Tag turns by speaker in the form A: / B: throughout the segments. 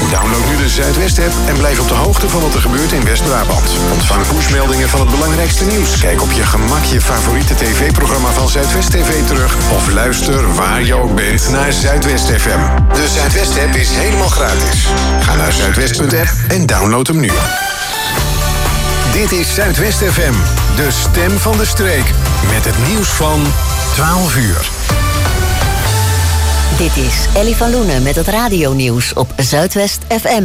A: Download nu de Zuidwest-app en blijf op de hoogte van wat er gebeurt in West-Brabant. Ontvang pushmeldingen van het belangrijkste nieuws. Kijk op je gemak je favoriete tv-programma van Zuidwest TV terug. Of luister waar je ook bent naar Zuidwest FM. De Zuidwest-app is helemaal gratis. Ga naar zuidwest.app en download hem nu. Dit is Zuidwest FM, de stem van de streek. Met het nieuws van 12 uur.
B: Dit is Ellie van Loenen met het radionieuws op Zuidwest FM.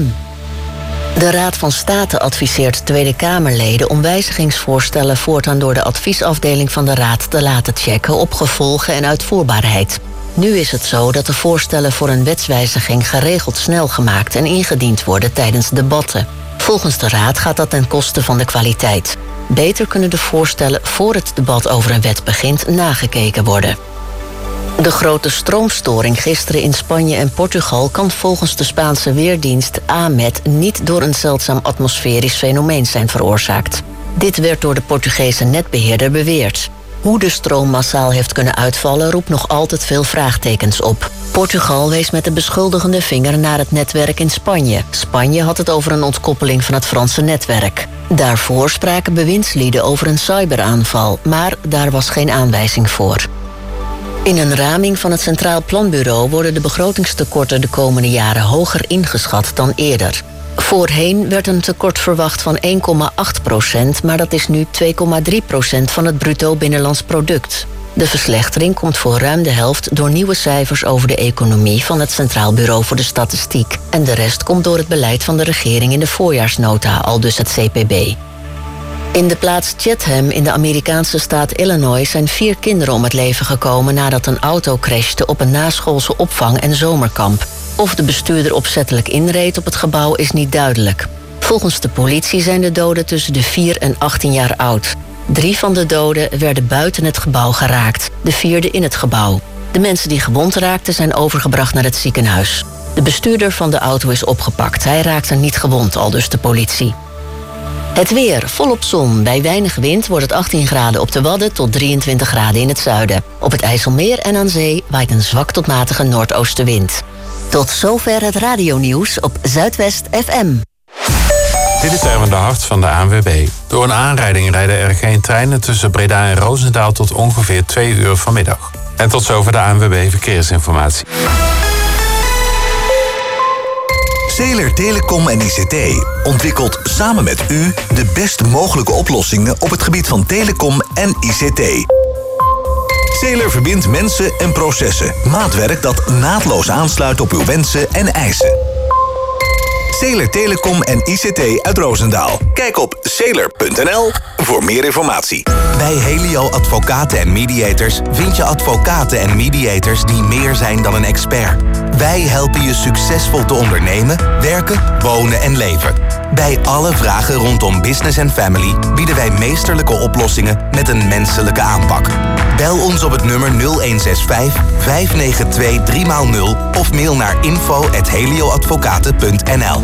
B: De Raad van State adviseert Tweede Kamerleden om wijzigingsvoorstellen voortaan door de adviesafdeling van de Raad te laten checken op gevolgen en uitvoerbaarheid. Nu is het zo dat de voorstellen voor een wetswijziging geregeld snel gemaakt en ingediend worden tijdens debatten. Volgens de Raad gaat dat ten koste van de kwaliteit. Beter kunnen de voorstellen voor het debat over een wet begint nagekeken worden. De grote stroomstoring gisteren in Spanje en Portugal kan volgens de Spaanse weerdienst AMET niet door een zeldzaam atmosferisch fenomeen zijn veroorzaakt. Dit werd door de Portugese netbeheerder beweerd. Hoe de stroom massaal heeft kunnen uitvallen roept nog altijd veel vraagtekens op. Portugal wees met de beschuldigende vinger naar het netwerk in Spanje. Spanje had het over een ontkoppeling van het Franse netwerk. Daarvoor spraken bewindslieden over een cyberaanval, maar daar was geen aanwijzing voor. In een raming van het Centraal Planbureau worden de begrotingstekorten de komende jaren hoger ingeschat dan eerder. Voorheen werd een tekort verwacht van 1,8%, maar dat is nu 2,3% van het bruto binnenlands product. De verslechtering komt voor ruim de helft door nieuwe cijfers over de economie van het Centraal Bureau voor de Statistiek. En de rest komt door het beleid van de regering in de voorjaarsnota, aldus het CPB. In de plaats Chatham in de Amerikaanse staat Illinois zijn 4 kinderen om het leven gekomen nadat een auto crashte op een naschoolse opvang- en zomerkamp. Of de bestuurder opzettelijk inreed op het gebouw is niet duidelijk. Volgens de politie zijn de doden tussen de 4 en 18 jaar oud. 3 van de doden werden buiten het gebouw geraakt, de 4e in het gebouw. De mensen die gewond raakten zijn overgebracht naar het ziekenhuis. De bestuurder van de auto is opgepakt. Hij raakte niet gewond, aldus de politie. Het weer, volop zon. Bij weinig wind wordt het 18 graden op de Wadden tot 23 graden in het zuiden. Op het IJsselmeer en aan zee waait een zwak tot matige noordoostenwind. Tot zover het radionieuws op Zuidwest FM.
C: Dit is Erwin de Hart van de ANWB. Door een aanrijding rijden er geen treinen tussen Breda en Roosendaal tot ongeveer 2 uur vanmiddag. En tot zover de ANWB Verkeersinformatie.
D: Zeeler Telecom en ICT ontwikkelt samen met u de best mogelijke oplossingen op het gebied van telecom en ICT. Zeeler verbindt mensen en processen. Maatwerk dat naadloos aansluit op uw wensen en eisen. Zeeler Telecom en ICT uit Roosendaal. Kijk op zeeler.nl voor meer informatie. Bij Helio Advocaten en Mediators vind je advocaten en mediators die meer zijn dan een expert. Wij helpen je succesvol te ondernemen, werken, wonen en leven. Bij alle vragen rondom business en family bieden wij meesterlijke oplossingen met een menselijke aanpak. Bel ons op het nummer 0165 592 3x0 of mail naar info@helioadvocaten.nl.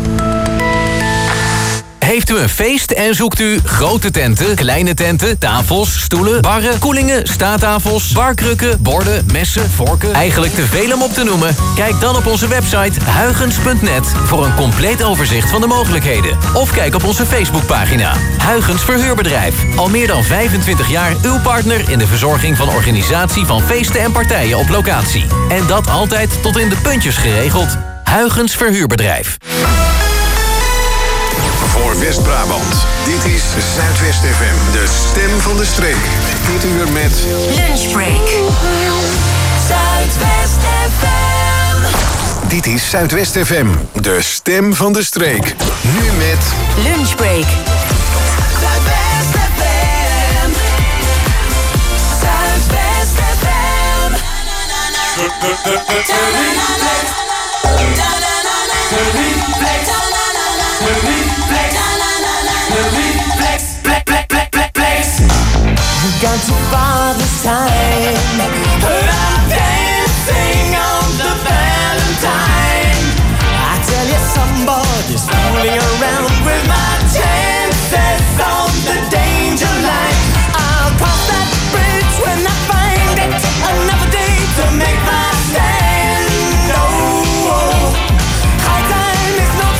E: Heeft u een feest en zoekt u grote tenten, kleine tenten, tafels, stoelen, barren, koelingen, staattafels, barkrukken, borden, messen, vorken? Eigenlijk te veel om op te noemen? Kijk dan op onze website huygens.net voor een compleet overzicht van de mogelijkheden. Of kijk op onze Facebookpagina. Huygens Verhuurbedrijf. Al meer dan 25 jaar uw partner in de verzorging van organisatie van feesten en partijen op locatie. En dat altijd tot in de puntjes geregeld. Huygens Verhuurbedrijf.
A: Voor West-Brabant. Dit is Zuidwest FM, de stem van de streek. Dit uur met
F: Lunchbreak. Zuidwest FM.
A: Dit is Zuidwest FM, de stem van de streek. Nu met
F: Lunchbreak. Zuidwest FM. Zuidwest FM.
G: Gone too far this time. I'm dancing on the Valentine. I tell you, somebody's fooling around with my chances on the danger line. I'll cross that bridge when I find it. Another day to make my stand. Oh, high time is no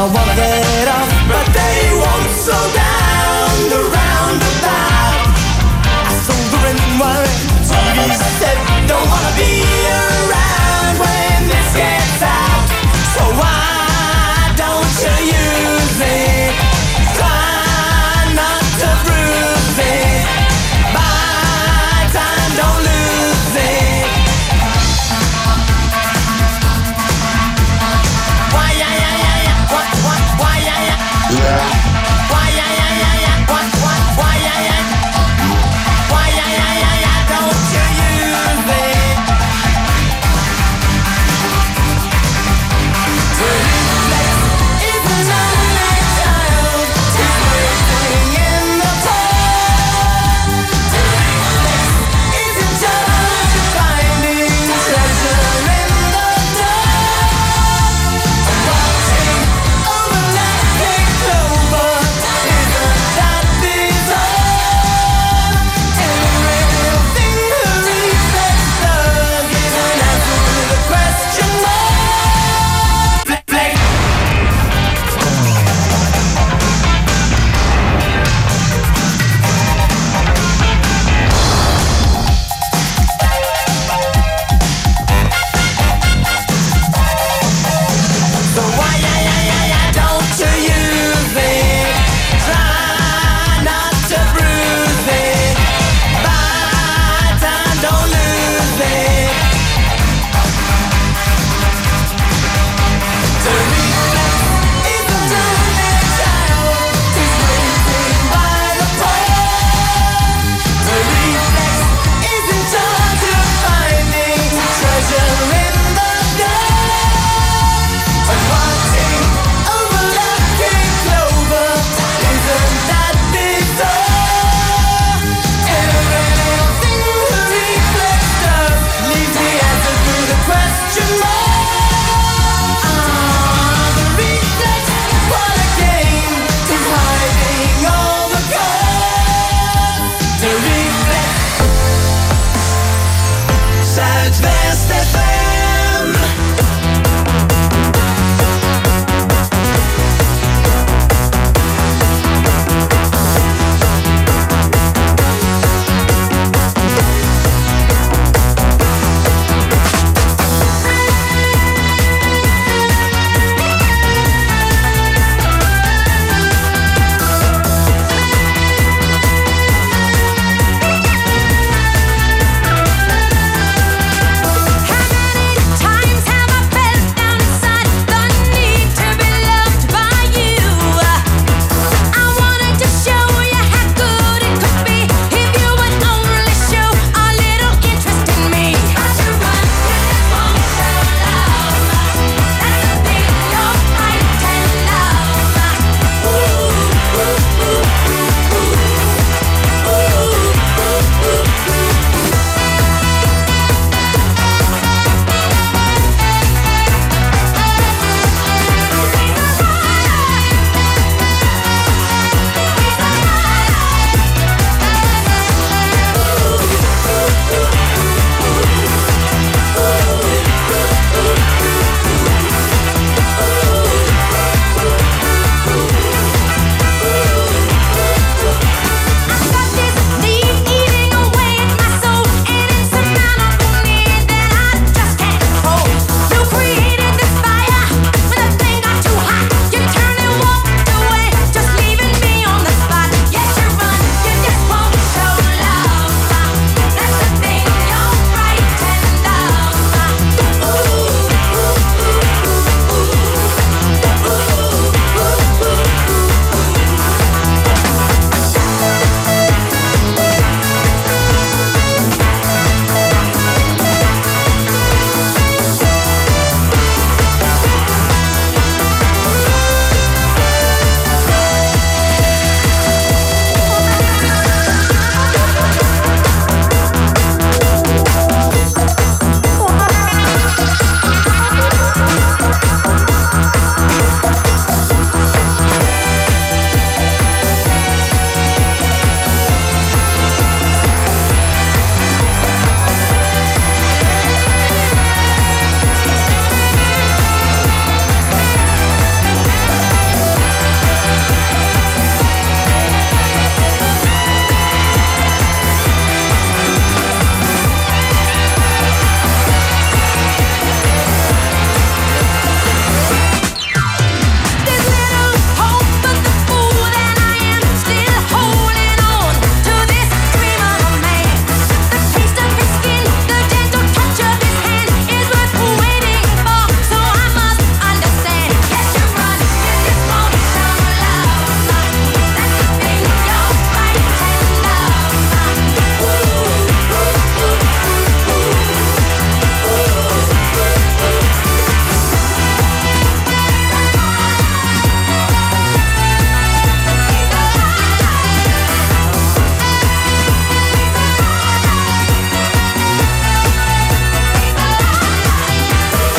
G: I wanna get off, but they won't slow down the roundabout. I sold the red wine, TV said don't wanna be around when this gets out. So why don't you use it? Try not to bruise it. Buy time, don't lose it. Why yeah yeah yeah yeah? What why yeah yeah? Why yeah yeah yeah yeah? What why yeah yeah? Why yeah yeah yeah yeah? Don't you use it?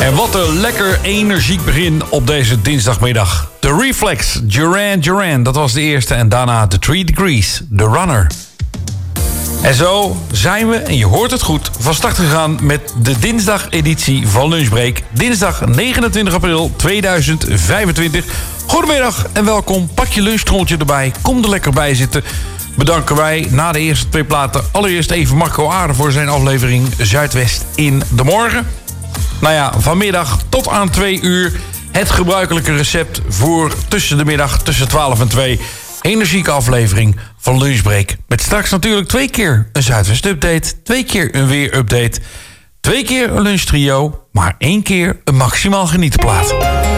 H: En wat een lekker energiek begin op deze dinsdagmiddag. The Reflex, Duran Duran, dat was de eerste. En daarna The 3 Degrees, The Runner. En zo zijn we, en je hoort het goed, van start gegaan met de dinsdag-editie van Lunchbreak. Dinsdag 29 april 2025. Goedemiddag en welkom. Pak je lunchtrolltje erbij, kom er lekker bij zitten. Bedanken wij na de eerste 2 platen allereerst even Marco Aarde voor zijn aflevering Zuidwest in de morgen. Nou ja, vanmiddag tot aan 2 uur het gebruikelijke recept voor tussen de middag, tussen 12 en 2. Energieke aflevering van Lunchbreak. Met straks natuurlijk 2 keer een Zuidwest-update, 2 keer een weer-update, 2 keer een lunchtrio, maar 1 keer een maximaal genietenplaat.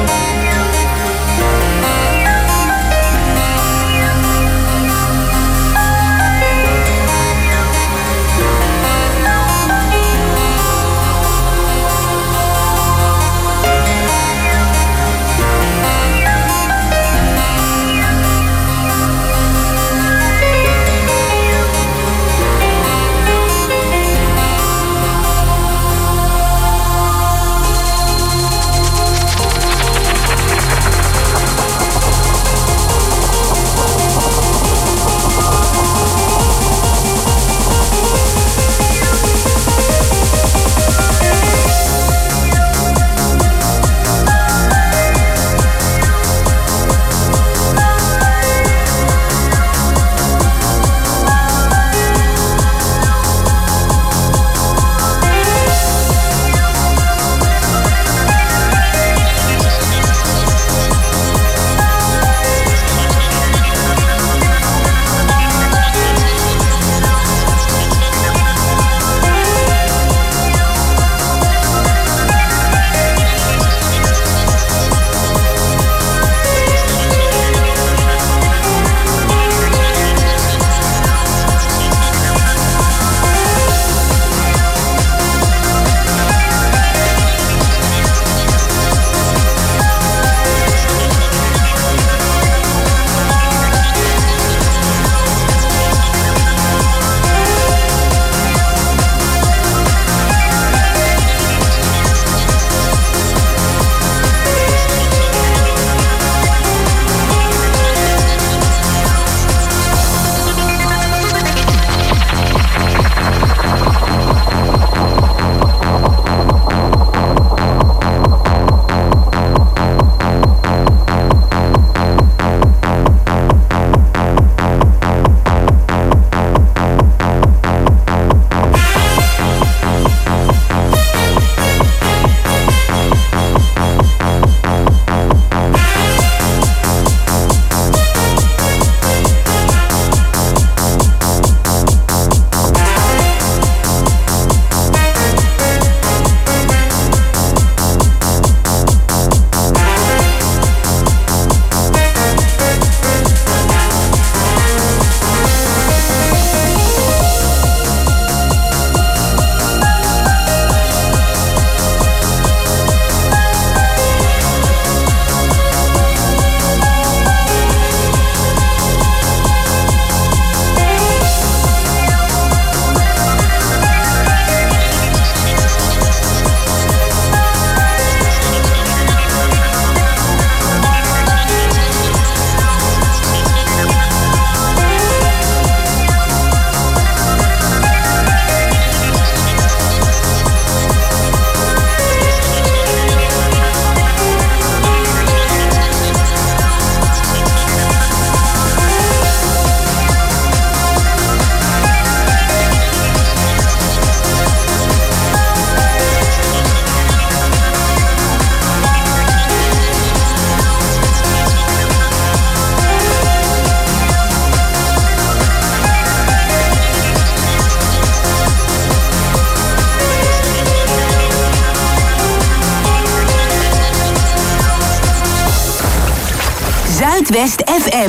F: Zuidwest FM.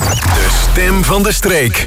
A: De stem van de streek.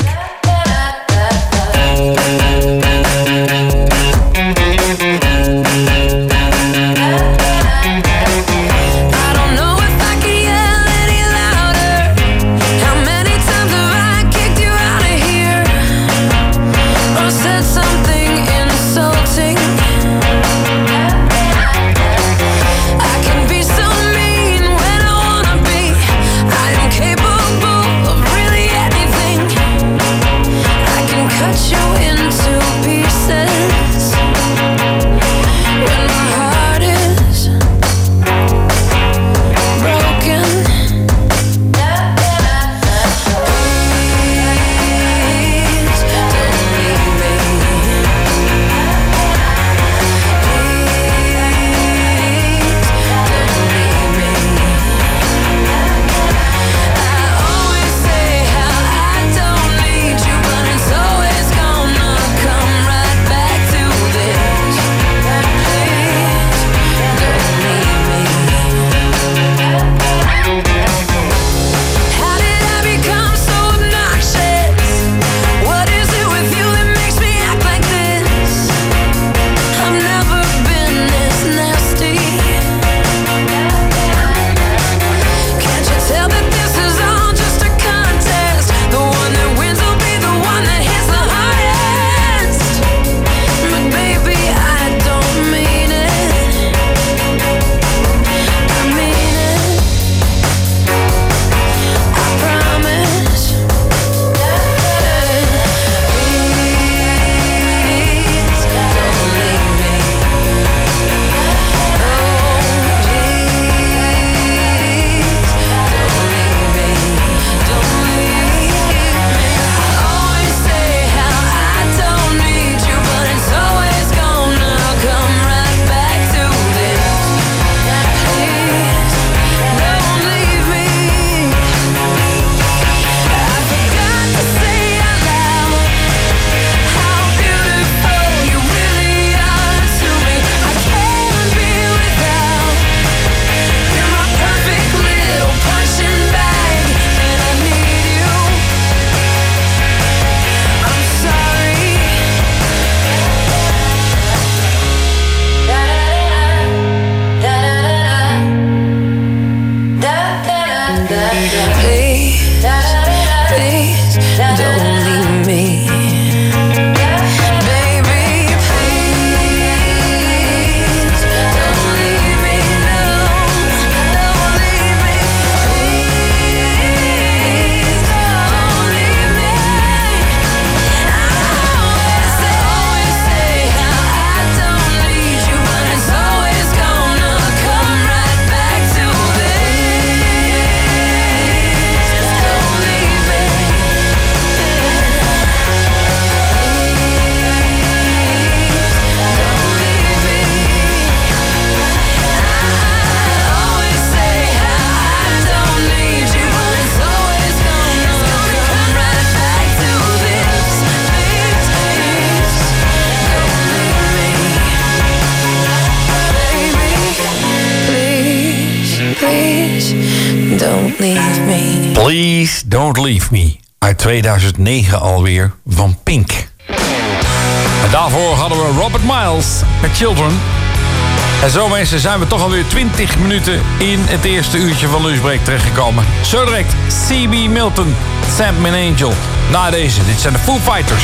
G: don't leave me.
H: Please Don't Leave Me. Uit 2009 alweer van Pink. En daarvoor hadden we Robert Miles met Children. En zo mensen zijn we toch alweer 20 minuten in het eerste uurtje van Lunchbreak terechtgekomen. Zo direct C.B. Milton, Sandman Angel. Na deze, dit zijn de Foo Fighters.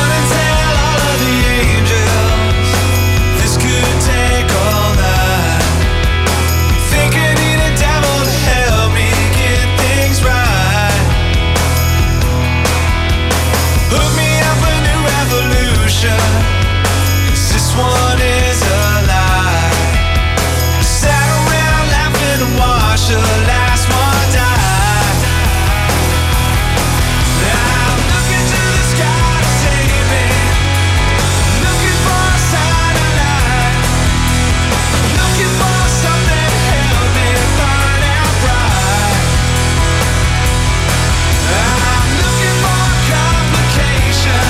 I: This one is a lie. Sat around laughing and watched the last one die. Now I'm looking to the sky to save me. Looking for a sign of life. Looking for something to help me burn out bright. I'm looking for a complication.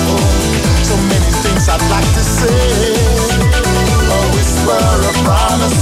J: I'd like to say, a whisper of promise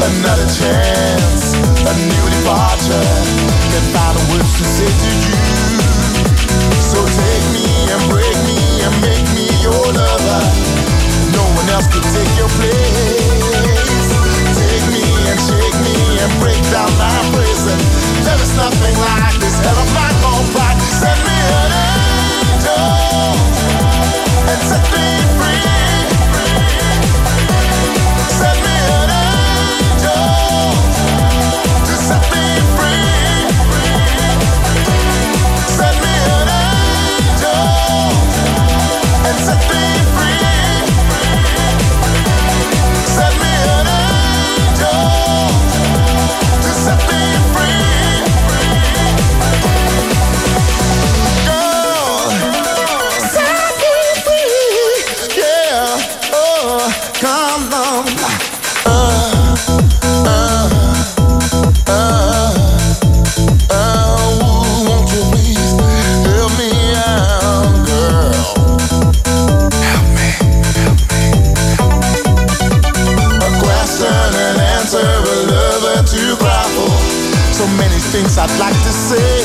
I: another chance, a new departure. Can find the words to say to you. So take me and break me and make me your lover. No one else can take your place. Take me and shake me and break down my prison. There is nothing like this hell of my own pride. Send me an angel and set me free. Send me an angel to set me free. Send me an angel and set me free. Send me an angel to set me free. Girl, set me free. Yeah, oh, come on. Won't you please help me out, girl? Help me. A question and answer, a lover to cry for. So many things I'd like to say.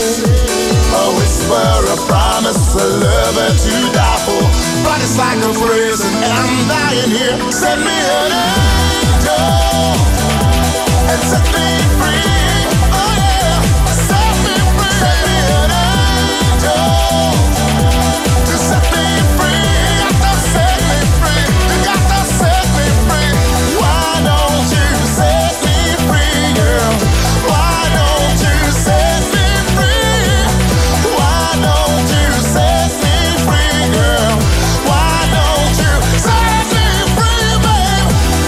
I: A whisper, a promise, a lover to die for. But it's like a prison and I'm dying here. Send me an angel and set me free. Oh yeah, set me free. Send me an angel to set me free. You got to set me free. You got to set me free. Why don't you set me free, girl? Why don't you set me free? Why don't you set me free, girl? Why don't you set me free, babe?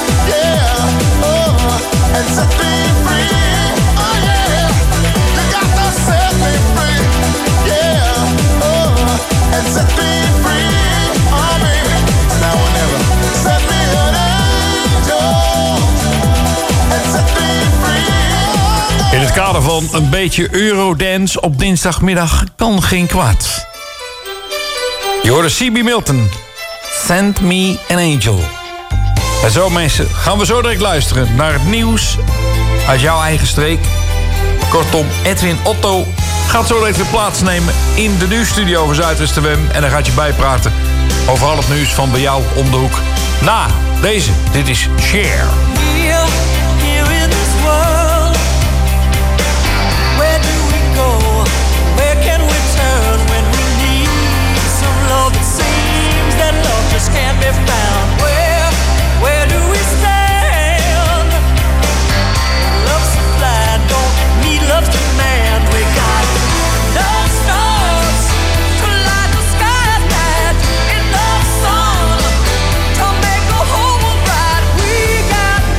I: Yeah, oh, and set me free. Oh yeah, you got to set me free. Yeah, oh, and set me free. Oh baby, it's now or never. Set me an angel and set me free.
H: In het kader van een beetje Eurodance op dinsdagmiddag kan geen kwaad. Je hoorde C.B. Milton. Send me an angel. En zo mensen, gaan we zo direct luisteren naar het nieuws uit jouw eigen streek. Kortom, Edwin Otto gaat zo direct weer plaatsnemen in de nieuwsstudio van Zuidwest FM. En dan gaat je bijpraten over al het nieuws van bij jou om de hoek. Na deze, dit is Share.
G: Here in this world, where do we go? Where can we turn when we need some love? It seems that love just can't be found. Where do we stand? Love's supply, don't need love's demand. We got no stars to light the sky at night, enough sun to make a whole world bright. We got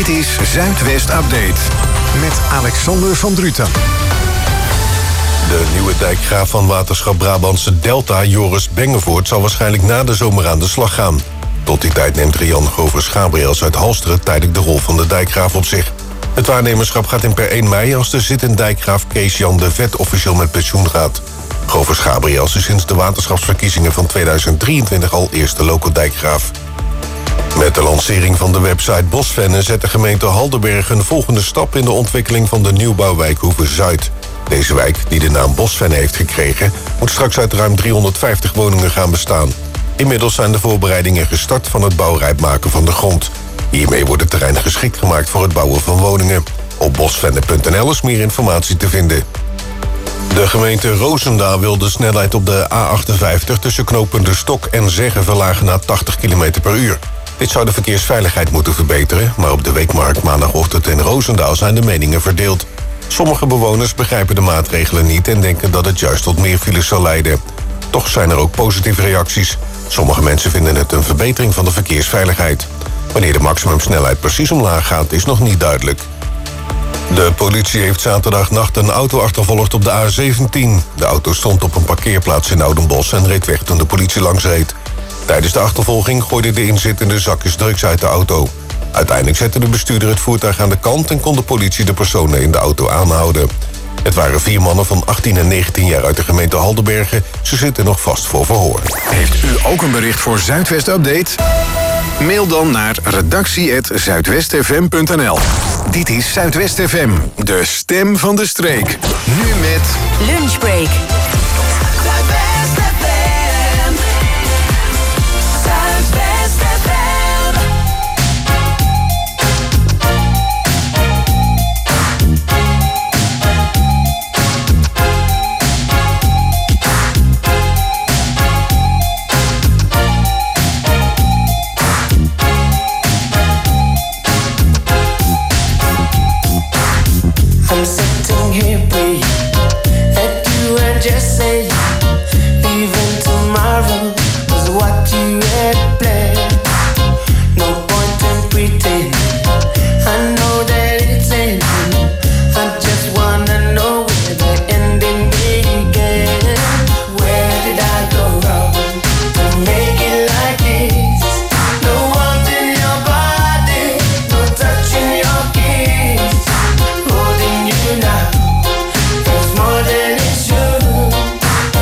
A: is Zuidwest Update met Alexander van Druten.
J: De nieuwe dijkgraaf van Waterschap Brabantse Delta, Joris Bengevoort, zal waarschijnlijk na de zomer aan de slag gaan. Tot die tijd neemt Rian Govers-Gabriels uit Halsteren tijdelijk de rol van de dijkgraaf op zich. Het waarnemerschap gaat in per 1 mei als de zittend dijkgraaf Kees-Jan de Vet officieel met pensioen gaat. Govers-Gabriels is sinds de waterschapsverkiezingen van 2023 al eerste loco-dijkgraaf. Met de lancering van de website Bosvennen zet de gemeente Haldenberg een volgende stap in de ontwikkeling van de nieuwbouwwijk Hoeve-Zuid. Deze wijk, die de naam Bosvennen heeft gekregen, moet straks uit ruim 350 woningen gaan bestaan. Inmiddels zijn de voorbereidingen gestart van het bouwrijp maken van de grond. Hiermee wordt het terrein geschikt gemaakt voor het bouwen van woningen. Op bosvennen.nl is meer informatie te vinden. De gemeente Roosendaal wil de snelheid op de A58 tussen knooppunten Stok en Zeggen verlagen naar 80 km per uur. Dit zou de verkeersveiligheid moeten verbeteren, maar op de weekmarkt maandagochtend in Roosendaal zijn de meningen verdeeld. Sommige bewoners begrijpen de maatregelen niet en denken dat het juist tot meer files zal leiden. Toch zijn er ook positieve reacties. Sommige mensen vinden het een verbetering van de verkeersveiligheid. Wanneer de maximumsnelheid precies omlaag gaat, is nog niet duidelijk. De politie heeft zaterdagnacht een auto achtervolgd op de A17. De auto stond op een parkeerplaats in Oudenbosch en reed weg toen de politie langs reed. Tijdens de achtervolging gooide de inzittende zakjes drugs uit de auto. Uiteindelijk zette de bestuurder het voertuig aan de kant en kon de politie de personen in de auto aanhouden. Het waren 4 mannen van 18 en 19 jaar uit de gemeente Haldenbergen. Ze zitten nog vast voor verhoor.
A: Heeft u ook een bericht voor Zuidwest Update? Mail dan naar redactie@zuidwestfm.nl. Dit is Zuidwest FM, de stem van de streek. Nu met
F: Lunchbreak.
G: Zuidwest FM. Zuidwest FM.
I: I'm sitting here waiting that you and just say leaving tomorrow was what you had planned. No point in pretending. I know that it's ending. I just wanna know where the ending began. Where did I go wrong to make it like this? No warmth in your body, no touch in your kiss. Holding you now, there's more than it should.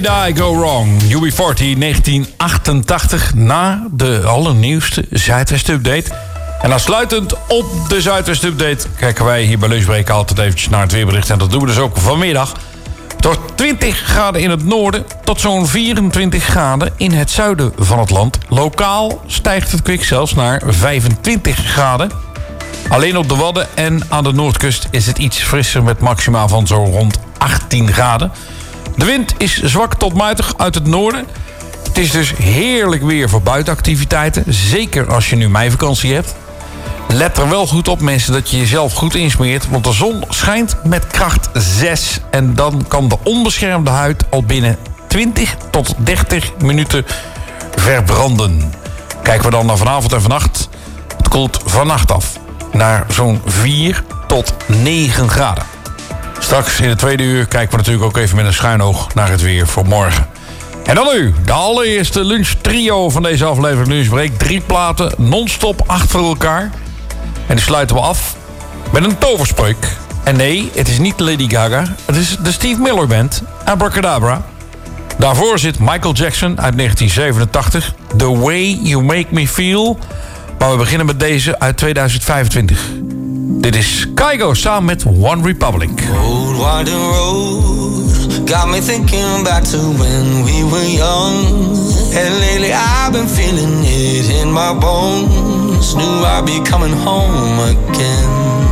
H: Did I Go Wrong? UB40 1988 na de allernieuwste Zuidwest-update. En aansluitend op de Zuidwest-update kijken wij hier bij Lunchbreak altijd eventjes naar het weerbericht. En dat doen we dus ook vanmiddag. Door 20 graden in het noorden tot zo'n 24 graden in het zuiden van het land. Lokaal stijgt het kwik zelfs naar 25 graden. Alleen op de Wadden en aan de Noordkust is het iets frisser met maxima van zo rond 18 graden. De wind is zwak tot matig uit het noorden. Het is dus heerlijk weer voor buitenactiviteiten. Zeker als je nu meivakantie hebt. Let er wel goed op, mensen, dat je jezelf goed insmeert. Want de zon schijnt met kracht 6. En dan kan de onbeschermde huid al binnen 20 tot 30 minuten verbranden. Kijken we dan naar vanavond en vannacht. Het koelt vannacht af naar zo'n 4 tot 9 graden. Straks in het tweede uur kijken we natuurlijk ook even met een schuin oog naar het weer voor morgen. En dan nu, de allereerste lunchtrio van deze aflevering Lunchbreak. 3 platen non-stop achter elkaar. En die sluiten we af met een toverspreuk. En nee, het is niet Lady Gaga. Het is de Steve Miller Band, Abracadabra. Daarvoor zit Michael Jackson uit 1987. The Way You Make Me Feel. Maar we beginnen met deze uit 2025. Dit is Kygo samen met One Republic.
K: Old winding road got me thinking back to when we were young. And lately I've been feeling it in my bones. Knew I'd be coming home again.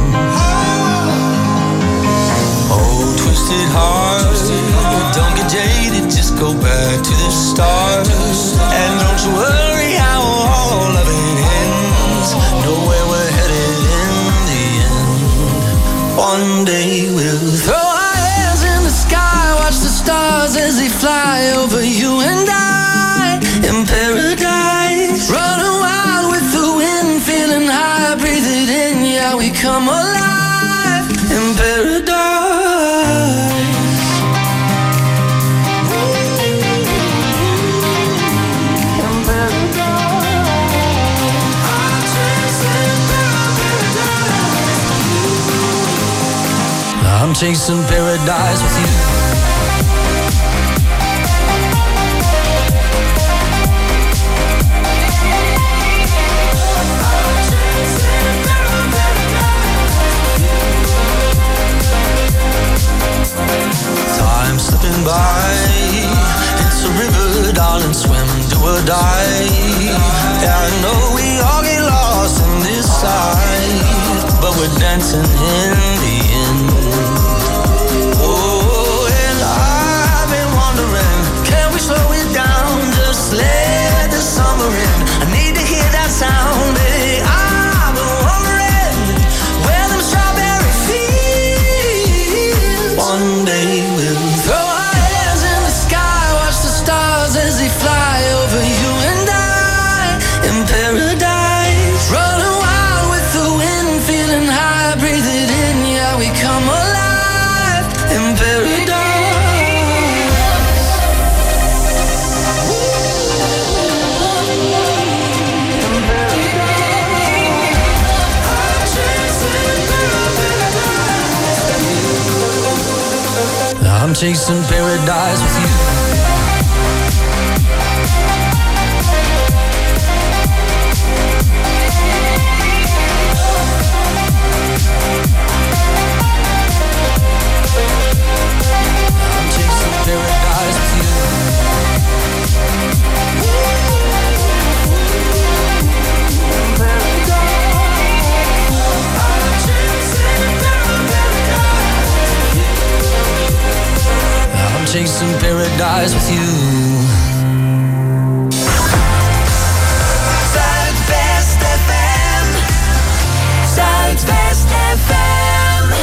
K: Oh, twisted heart, don't get jaded, just go back to the start. And don't you worry how all of it ends. Know where we're headed in the end. One day we'll throw our hands in the sky, watch the stars as they fly over you and I in paradise. Running wild with the wind, feeling high, breathe it in, yeah, we come alive in paradise. I'm chasing paradise with you. Time slipping by, it's a river, darling, swim, do or die. Yeah, I know we all get lost in this side, but we're dancing in the end. Oh, and I've been wondering, can we slow it down, just let the summer in. I need to hear that sound, baby. I've been wondering where them strawberry fields. One day we'll throw our hands in the sky, watch the stars as they fly over you and I in paradise. Running wild with the wind, feeling high, breathe it in, yeah, we come alive in paradise. I'm chasing paradise with you. Chasing paradise with you. Zuidwest FM. Zuidwest FM.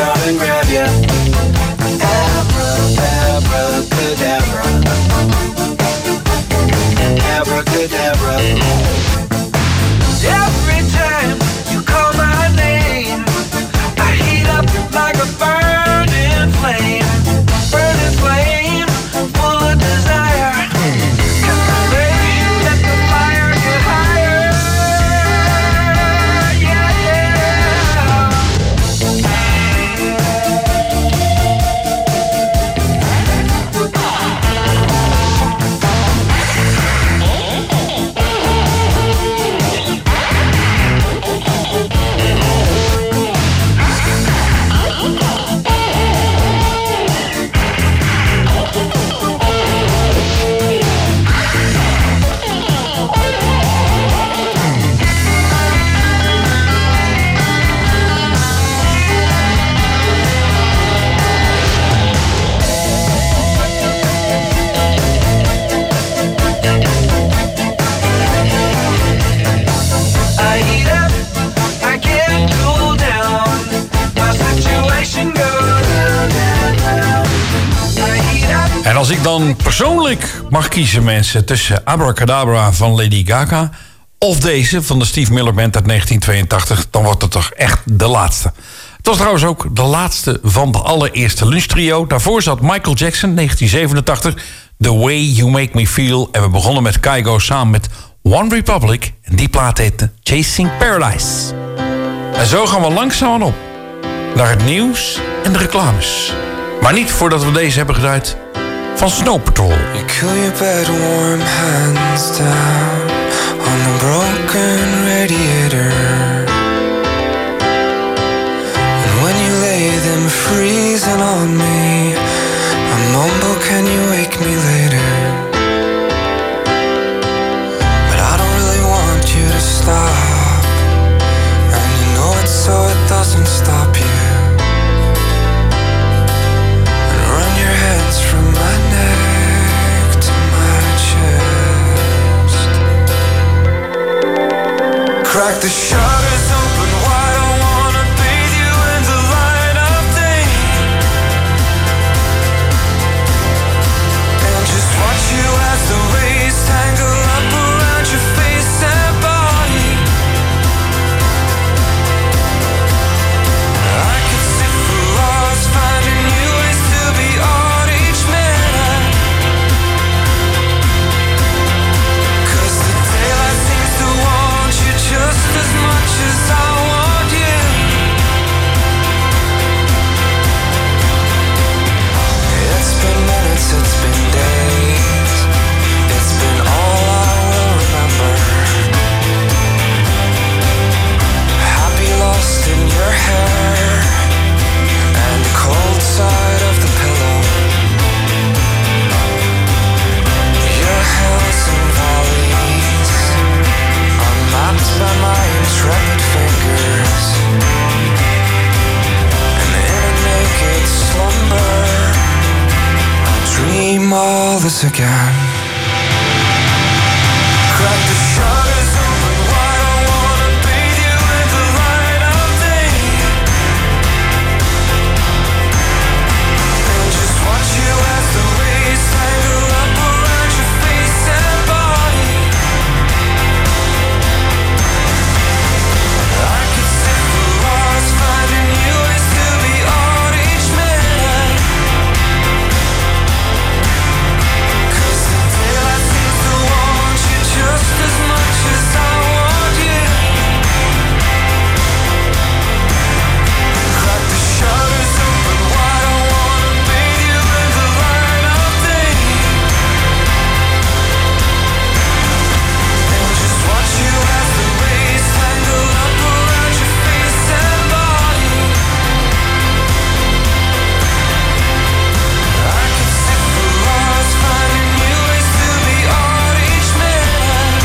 I: out and grab ya. Abracadabra. Abracadabra. Every time you call my name, I heat up like a burning flame. Burning flame, full of desire. Let the fire get higher. Yeah,
H: En als ik dan persoonlijk mag kiezen, mensen, tussen Abracadabra van Lady Gaga of deze van de Steve Miller Band uit 1982, dan wordt het toch echt de laatste. Het was trouwens ook de laatste van de allereerste lunchtrio. Daarvoor zat Michael Jackson, 1987, The Way You Make Me Feel. En we begonnen met Kygo samen met One Republic. En die plaat heette Chasing Paradise. En zo gaan we langzaam op naar het nieuws en de reclames. Maar niet voordat we deze hebben gedraaid van Snow Patrol.
K: You cool your bed warm hands down on the broken radiator. And when you lay them freezing on me, I mumble, can you wake me later? But I don't really want you to stop, and you know it so it doesn't stop you. From my neck to my chest, crack the shutters open wide. I wanna bathe you in the light of day, and just watch you as the rays tangle up around your face and body. I could sit for hours finding new ways to be on. Just as much as I want you. It's been minutes, it's been days, it's been all I will remember. Happy lost in your hair and the cold side of the pillow. Your hills and valleys mapped by my intrepid fingers, and in a naked slumber I'll dream all this again. Crack the shutters open wide. I wanna bathe you in the light of day, and just watch you as the rays tangle up around your face and body. Finding new ways to be on each minute, 'cause the daylight seems to want you just as much as I want you. Crack the shutters open wide. I wanna bathe you in the light of day, and just watch you as the rays tangle up around your face and body. I could sit for hours finding new ways to be on each minute,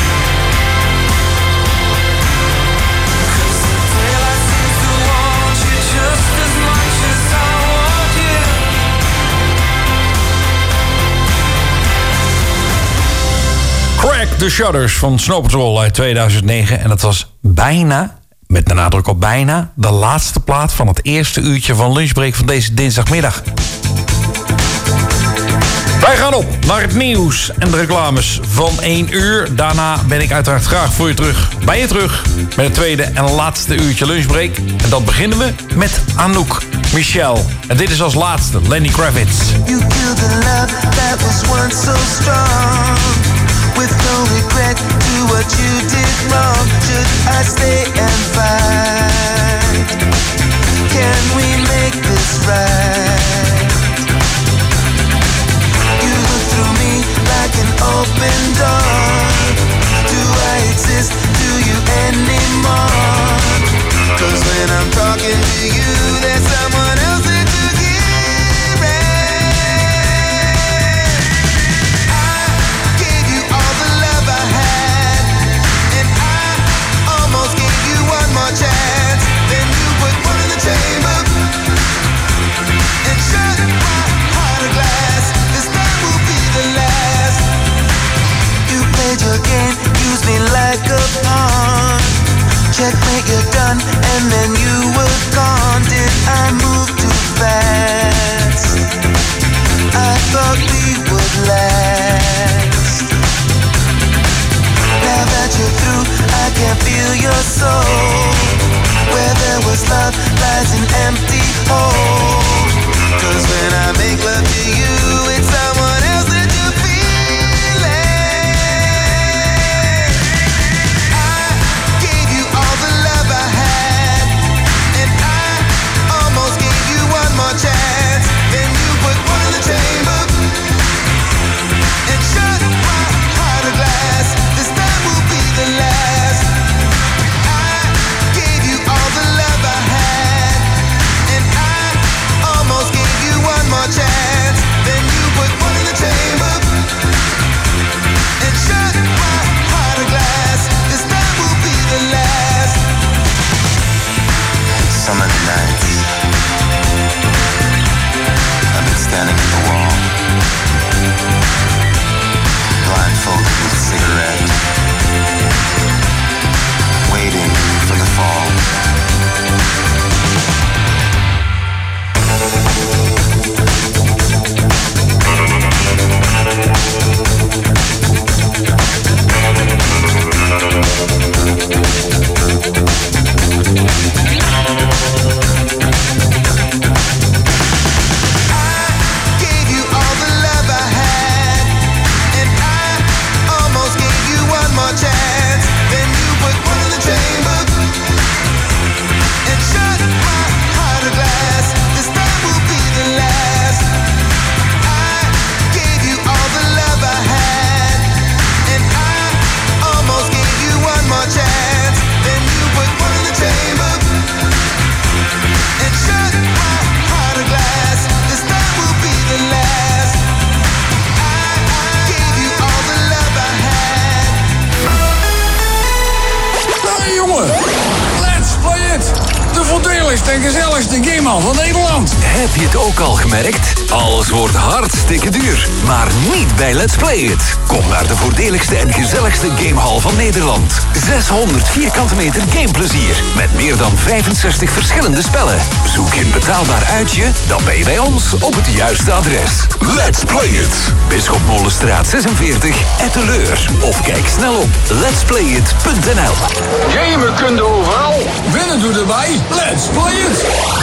K: 'cause the daylight seems to want you just as much as I want you.
H: Crack the Shutters van Snow Patrol uit 2009. En dat was bijna met de nadruk op bijna, de laatste plaat van het eerste uurtje van Lunchbreak van deze dinsdagmiddag. Wij gaan op naar het nieuws en de reclames van 1 uur. Daarna ben ik uiteraard graag voor je terug, bij je terug met het tweede en laatste uurtje Lunchbreak. En dat beginnen we met Anouk, Michelle. En dit is als laatste Lenny Kravitz.
I: You killed the love that was once so strong. With no regret to what you did wrong. Should I stay and fight? Can we make this right? You look through me like an open door. Do I exist to you anymore? 'Cause when I'm talking to you, there's someone else that you hear it. I gave you all the love I had, and I almost gave you one more chance. Then you put one in the chamber and shut my heart of glass. This time will be the last. You played your game, used me like a pawn. Checkmate, you're done, and then you were gone. Did I move too fast? I thought we would last. Now that you're through, I can feel your soul. Where there was love lies an empty hole. 'Cause when I make love to you, it's someone else that you're feeling. I gave you all the love I had, and I almost gave you one more chance. Then you put one in the chamber and shut my heart of glass. This time will be the last. I gave you all the love I had, and I almost gave you one more chance. Then you put one in the chamber and shut my heart of glass. This time will be the last. Summer nights, I've been standing at the wall, blindfolded with a cigarette, waiting for the fall.
L: De gezelligste gamehal van Nederland.
D: Heb je het ook al gemerkt? Alles wordt hartstikke duur. Maar niet bij Let's Play It. Kom naar de voordeligste en gezelligste gamehal van Nederland. 600 vierkante meter gameplezier. Met meer dan 65 verschillende spellen. Zoek je een betaalbaar uitje? Dan ben je bij ons op het juiste adres. Let's Play It. Bisschopmolenstraat 46, Etteleur. Of kijk snel op letsplayit.nl.
L: Gamen kun je overal. Winnen doe erbij. Let's Play It.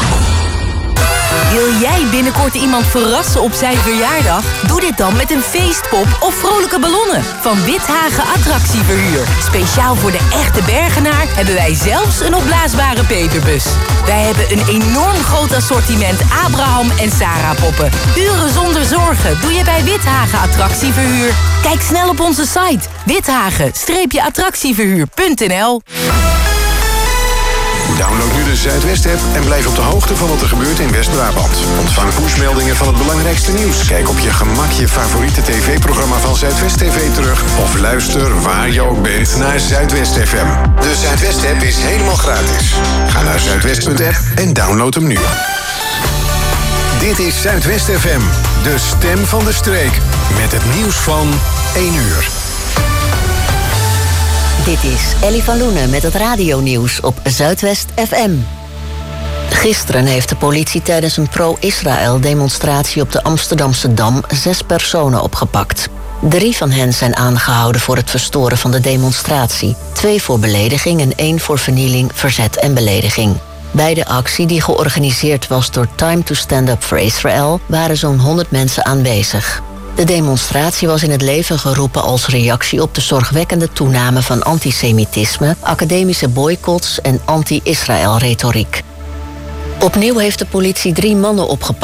M: Wil jij binnenkort iemand verrassen op zijn verjaardag? Doe dit dan met een feestpop of vrolijke ballonnen van Withagen Attractieverhuur. Speciaal voor de echte Bergenaar hebben wij zelfs een opblaasbare peperbus. Wij hebben een enorm groot assortiment Abraham en Sarah poppen. Uren zonder zorgen doe je bij Withagen Attractieverhuur. Kijk snel op onze site withagen-attractieverhuur.nl.
A: Download nu de Zuidwest-app en blijf op de hoogte van wat er gebeurt in West-Brabant. Ontvang pushmeldingen van het belangrijkste nieuws. Kijk op je gemak je favoriete tv-programma van Zuidwest TV terug. Of luister waar je ook bent naar Zuidwest FM. De Zuidwest-app is helemaal gratis. Ga naar zuidwest.app en download hem nu. Dit is Zuidwest FM, de stem van de streek. Met het nieuws van 1 uur.
B: Dit is Ellie van Loenen met het radionieuws op Zuidwest FM. Gisteren heeft de politie tijdens een pro-Israël-demonstratie op de Amsterdamse Dam 6 personen opgepakt. 3 van hen zijn aangehouden voor het verstoren van de demonstratie. 2 voor belediging en 1 voor vernieling, verzet en belediging. Bij de actie, die georganiseerd was door Time to Stand Up for Israel, waren zo'n 100 mensen aanwezig. De demonstratie was in het leven geroepen als reactie op de zorgwekkende toename van antisemitisme, academische boycotts en anti-Israël-retoriek. Opnieuw heeft de politie 3 mannen opgepakt